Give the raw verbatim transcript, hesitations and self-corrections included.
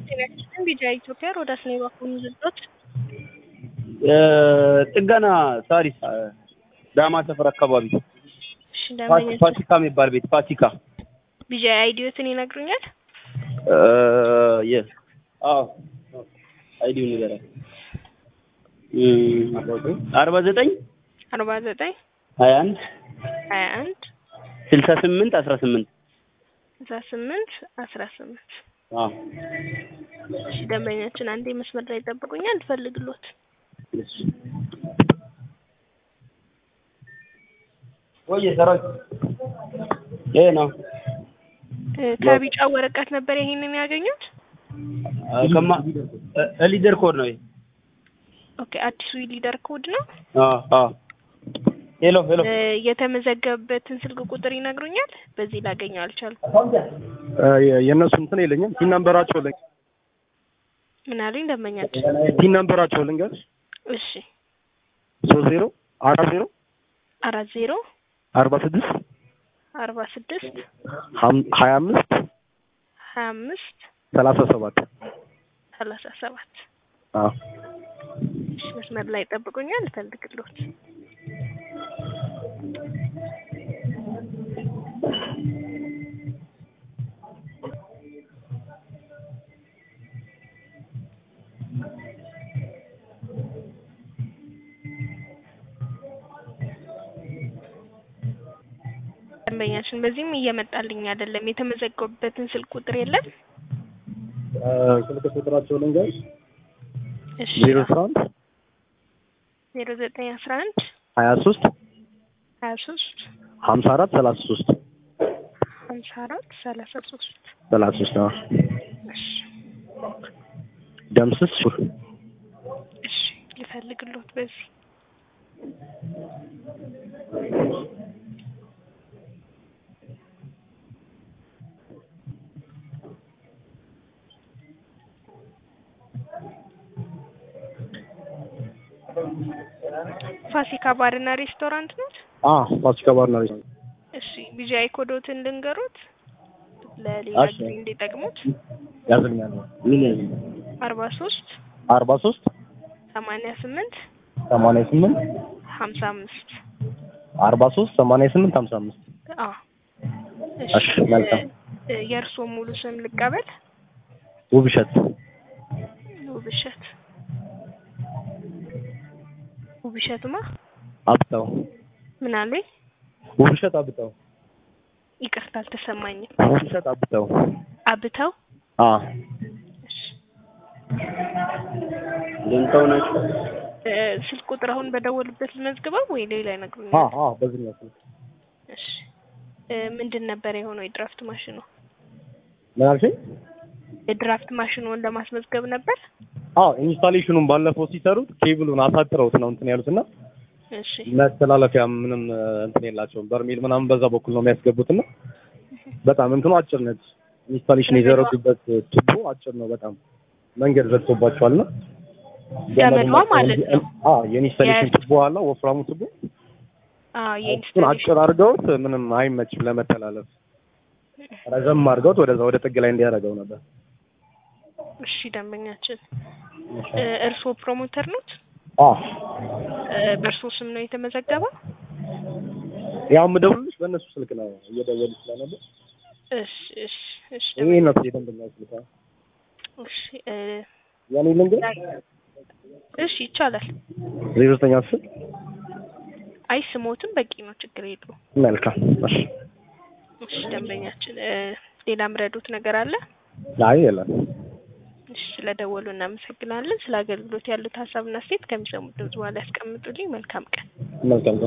ጤናችን ቢጃ ኢትዮጵያ ሮዳስ ነው ባኩን ዝዶት ጥገና ሳሪስ ዳማ ሰፈር አካባቢ እሺ ዳማኛ ፋሲካ የሚባል ቤት ፋሲካ ቢጃ አይዲዮትን ይነግሩኛል እ የስ አዎ አይዲዮ ንገራ አርባ ዘጠኝ አርባ ዘጠኝ ሀያ አንድ ሀያ አንድ ስልሳ ስምንት አስራ ስምንት ስልሳ ስምንት አስራ ስምንት አዎ እሺ ደንበኛችን አንዴ መስመር ላይ ጠብቁኛል ፈልግሎት እሺ ወይ ሰራው ይሄ ነው ከቢጫ ወረቀት ነበር ይሄንን ያገኙት ከማ ሊደር ኮድ ነው ይሄ ኦኬ አዲሱ ሊደር ኮድ ነው አዎ አዎ ሄሎ ሄሎ የተመዘገበበትን ስልክ ቁጥር ይነግሩኛል በዚህ ላገኘው አልቻልኩም የነሱ እንትን የለኝም ፒን ነምበራቸው ለኝ ምን አለኝ ደንበኛችን ፒን ነምበራቸው ልንገርሽ እሺ ሶስት ዜሮ አራት ዜሮ አራት ዜሮ አርባ ስድስት አርባ ስድስት ሀያ አምስት ሀያ አምስት ሰላሳ ሰባት ሰላሳ ሰባት አዎ እሺ መስመር ላይ ጠብቁኛል ፈልግሎት ደንበኛችን በዚህም እየመጣልኝ አይደለም የተመዘገቡበትን ስልክ ቁጥር የለም ስልክ ቁጥራቸው ልንገርሽ እሺ ዜሮ አስራ አንድ ዜሮ ዘጠኝ አስራ አንድ ሀያ ሶስት ሀያ ሶስት ሀምሳ አራት ሰላሳ ሶስት ሀምሳ አራት ሰላሳ ሶስት ሰላሳ ሶስት ነው እሺ ደምስስ እሺ ልፈልግሎት በዚህ ፋሲካ ባርና ሬስቶራንት ነው አዎ ፋሲካ ባርና ሬስቶራንት እሺ ቢጃይ ኮዶትን ልንገሩት ለሌላ ጊዜ እንዲጠቅሙት ያዝልኛል ምን ያዝ አርባ ሶስት አርባ ሶስት ሰማንያ ስምንት ሰማንያ ስምንት ሀምሳ አምስት አርባ ሶስት ሰማንያ ስምንት ሀምሳ አምስት አዎ እሺ መልካም የእርሶ ሙሉ ስም ልቀበል ውብሸት ውብሸት ውብሸትማ አብታው ምን አለኝ ውብሸት አብታው ይቅርታ አልተሰማኝም ውብሸት አብታው አብታው አ እሺ ለምታው ነው ስልክ ቁጥር አሁን በደወሉበት ልመዝግበው ወይ ሌላ ይነግሩኛል አ አ በዚህኛው ስልክ እሺ ምንድን ነበር የሆነው የድራፍት ማሽኑ ምን አልሽኝ የድራፍት ማሽኑን ለማስመዝገብ ነበር አዎ ኢንስታሌሽኑን ባለፈው ሲሰሩት ኬብሉን አሳጥረውት ነው እንትን ያሉትና እሺ መተላለፊያ ምንም እንትን የላቸውም በርሜል ምናምን በዛ በኩል ነው የሚያስገቡትና በጣም እንትኑ አጭር ነች ኢንስታሌሽን የዘረጉበት ቱቦ አጭር ነው በጣም መንገድ ዘግቶባቸዋልና ገመዷ ማለት ነው አዎ የኢንስታሌሽን ቱቦ አለ ወፍራሙ ቱቦ አዎ የኢንስታሌሽን አጭር አድርገውት ምንም አይመችም ለመተላለፍ ረዘም አድርገውት ወደዛ ወደ ጥግ ላይ እንዲያደርገው ነበር እሺ ደንበኛችን እርስዎ ፕሮሞተር ኖት አዎ በእርሶ ስም ነው የተመዘገበው ያው የምደውልልሽ በእነሱ ስልክ ነው እየደወልኩ ስለነበር እሺ እሺ እሺ ይሄ ነው የደንበኛው ስልክ እሺ ያኔ ልንገር እሺ ይቻላል ዜሮ ዘጠኝ አስር አይ ስሞትም በቂ ነው ችግር የለውም መልካም እሺ እሺ ደንበኛችን ሌላ ምረዱት ነገር አለ አይ የለም እሺ ስለደወሉ እናመሰግናለን ስለ አገልግሎት ያሉት ሀሳብና አስተያየት ከሚሰሙት ድምጽ በኋላ ያስቀምጡልኝ መልካም ቀን መልካም